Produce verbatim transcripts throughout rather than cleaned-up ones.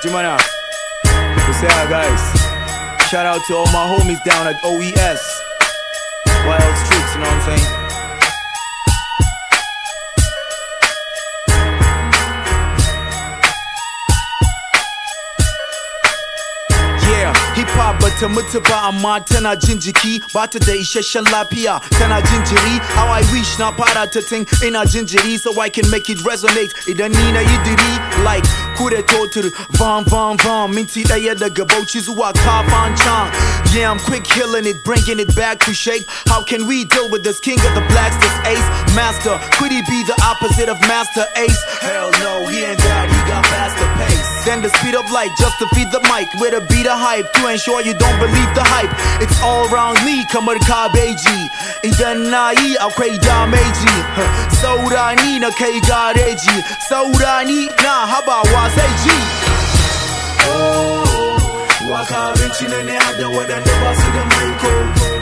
Shimana. What's up, guys? Shout out to all my homies down at O E S. Wild Streets, you know what I'm saying? Hip-hop bata mutu ba amma tana jin jiki bata da isasshen lafiya tana jin jiri. How I wish na fara ta tun ina jin jiri so I can make it resonate idan ni na yi diri like kure totur vam vam vam minti daya daga Bauchi zuwa Kafan Chan. Yeah, I'm quick killing it, bringing it back to shape. How can we deal with this king of the blacks, this ace master? Could he be the opposite of Master Ace? Hell no, he ain't that, he got faster pace. Then the speed of light just to feed the mic with a beat of hype to ensure you don't believe the hype. It's all around me, kamar kabeji. Idan na yi akwai dameji. Saurani na kai gareji. Saurani na habawa sai ji. Oh, waka abinci na ne hada waɗanda ba su da maiko.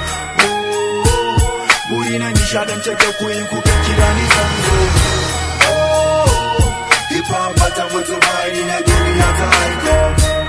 Oh, buri na nishadantar da ku in kuka kira ni zanzo. Oh, hip hop bata mutu bayani na duniya ta aiko.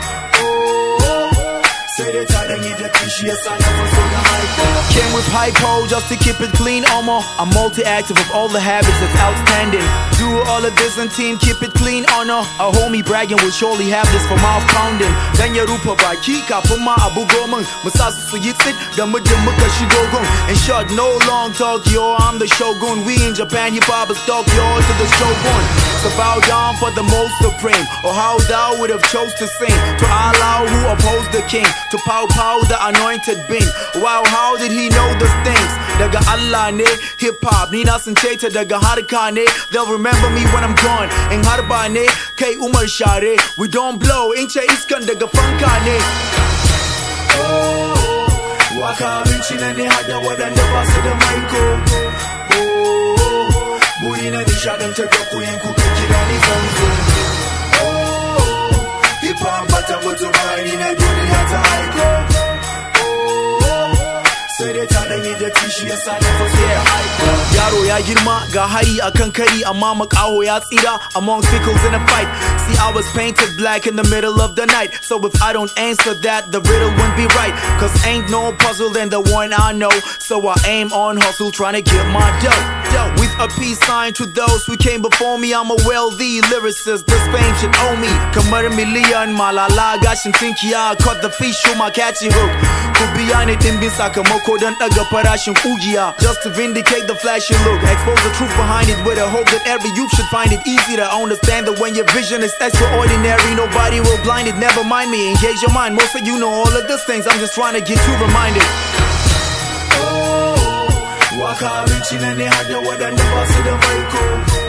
Came with hypo just to keep it clean, Omo. I'm multi-active of all the habits that's outstanding. Do all of this and team, keep it clean, oh no. A homie bragging will surely have this for mouth pounding. Dan ya rupa baki kafin ma abu gomin. Musasu su yi tsit da mudin muka shigo gun. In short, no long talk, yo, I'm the shogun. We in Japan, hip hop is talk, yo, to the shogun. So bow down for the most supreme, or how thou would have chose to sing to Allah who opposed the king, to pow pow the anointed being. Wow, how did he know those things? Daga Allah ne, hip hop ni na sun ta daga harka ne. They'll remember me when I'm gone. In harba ne, kai Umar Share. We don't blow, in ce iskan daga fanka ne. Oh, waka abinci na ne hada waɗanda ba su da maiko. Oh, buri na nishadantar da ku in kuka kira ni zanzo. Oh, hip hop bata mutu bayani na duniya ta aiko. Yaro ya girma ga hari akan kari amma makaho ya tsira among sickles in a fight. See, I was painted black in the middle of the night, so if I don't answer that, the riddle wouldn't be right. Cause ain't no puzzle than the one I know, so I aim on hustle trying to get my dough. Dough. With a peace sign to those who came before me, I'm a wealthy lyricist, this fame should owe me. Kamar miliyan malala gashin tinkiya, cut the fish show my catchy hook. Could be on it in bin sakamako dan daga farashin kugiya, just to vindicate the flashy look, expose the truth behind it with a hope that every youth should find it easy to understand that when your vision is extraordinary, nobody will blind it. Never mind me, engage your mind. Most of you know all of these things, I'm just trying to get you reminded. Oh, waka abinci na ne hada waɗanda ba su da maiko.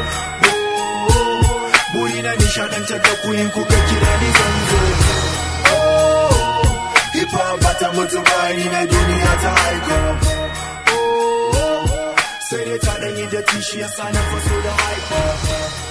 Oh, buri na nishadantar da ku in kuka kira ni zanzo. Oh, hip hop bata mutu bayani na duniya ta aiko. Oh, sai dai ta ɗanyi da tishi ya sa na faso da hypo.